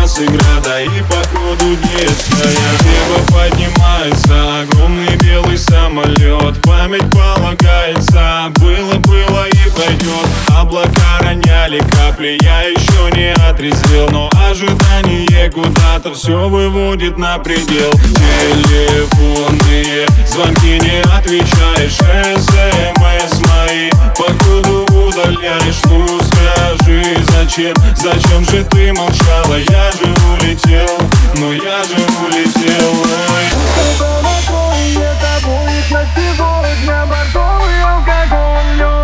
нас игра, да и походу детская. Небо поднимается, огромный белый самолет. Память полагается, было и пойдет. Облака роняли капли, я еще не отрезвел, но ожидание куда-то все выводит на предел. Телефонные звонки не отвечаешь, СМС мои походу удаляешь. Ну скажи, зачем же ты молчала? Я же улетел, но я же улетел. Ой. Это будет на сегодня бордовый алкоголь.